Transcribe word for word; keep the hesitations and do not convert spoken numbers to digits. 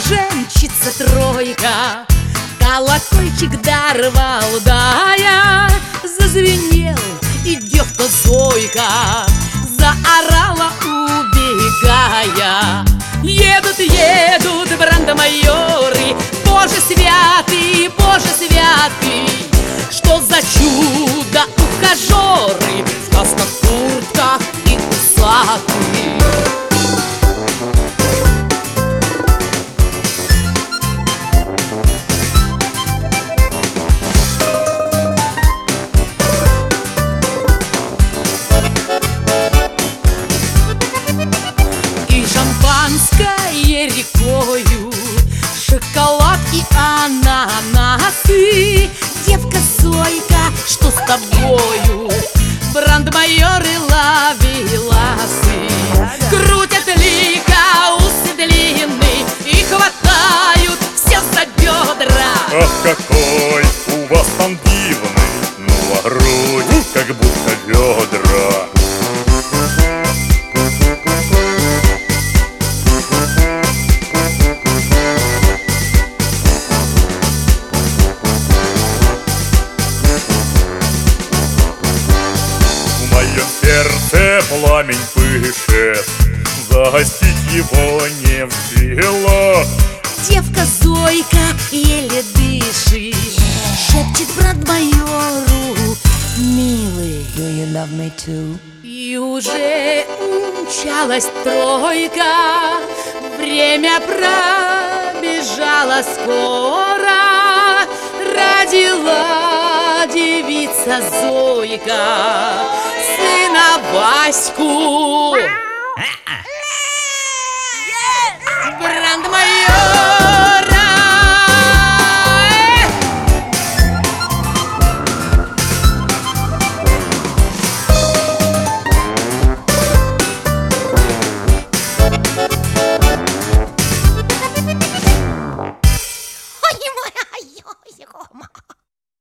уже мчится тройка, колокольчик дорвал, да я зазвенел, и девка Зойка заорала, убегая. Едут, едут брандмайоры, Боже святый, Боже святый, что за чудо ухажеры в касках, куртках и усатых. Шампанское рекою, шоколад и ананасы. Девка Зойка, что с тобою? Брандмайоры ловеласы крутят лика, усы длинные и хватают все за бедра. Ах, какой у вас там дивный, ну а грудь, как будто ведра. В моем сердце пламень пышет, загасить его не в силах. Девка Зойка еле дышит, шепчет брандмайору: милый, Do you love me too? и уже умчалась тройка. Время пробежало скоро, родила девица Зойка сына Ваську. Брандмайор